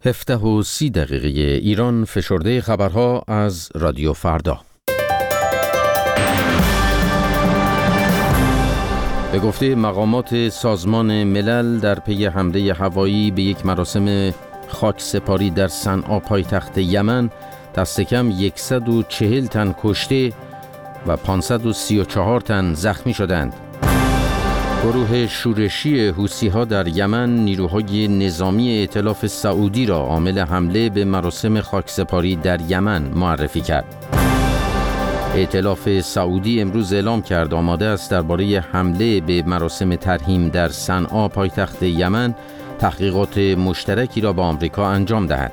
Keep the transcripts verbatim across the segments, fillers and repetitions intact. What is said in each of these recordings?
هفده و سی دقیقه ایران، فشرده خبرها از رادیو فردا. به گفته مقامات سازمان ملل، در پی حمله هوایی به یک مراسم خاکسپاری در صنعا پایتخت یمن، دست کم صد و چهل تن کشته و پانصد و سی و چهار تن زخمی شدند. گروه شورشی حوثی‌ها در یمن نیروهای نظامی ائتلاف سعودی را عامل حمله به مراسم خاکسپاری در یمن معرفی کرد. ائتلاف سعودی امروز اعلام کرد آماده است درباره حمله به مراسم ترحیم در صنعا پایتخت یمن تحقیقات مشترکی را با آمریکا انجام دهد.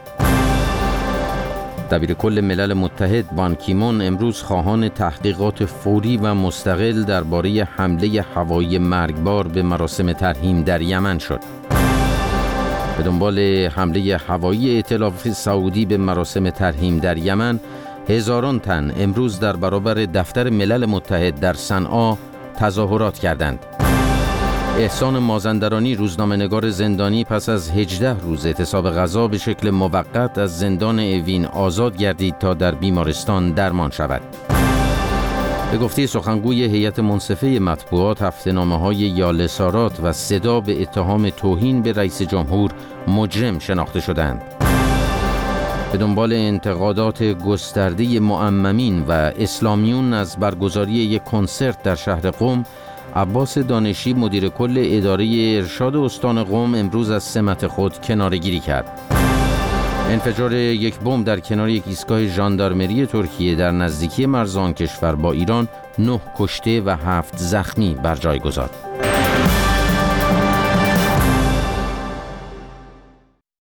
دبیرکل ملل متحد بان کی مون امروز خواهان تحقیقات فوری و مستقل درباره حمله هوایی مرگبار به مراسم ترحیم در یمن شد. به دنبال حمله هوایی ائتلاف سعودی به مراسم ترحیم در یمن، هزاران تن امروز در برابر دفتر ملل متحد در صنعا تظاهرات کردند. احسان مازندرانی، روزنامه‌نگار زندانی، پس از هجده روز اعتصاب غذا به شکل موقت از زندان اوین آزاد گردید تا در بیمارستان درمان شود. به گفته سخنگوی هیئت منصفه مطبوعات، هفته‌نامه‌های یالسارات و صدا به اتهام توهین به رئیس جمهور مجرم شناخته شدند. به دنبال انتقادات گسترده معممین و اسلامیون از برگزاری یک کنسرت در شهر قم، عباس دانشی، مدیر کل اداره ارشاد استان قم، امروز از سمت خود کناره‌گیری کرد. انفجار یک بمب در کنار یک ایستگاه ژاندارمری ترکیه در نزدیکی مرز آن کشور با ایران نه کشته و هفت زخمی بر جای گذارد.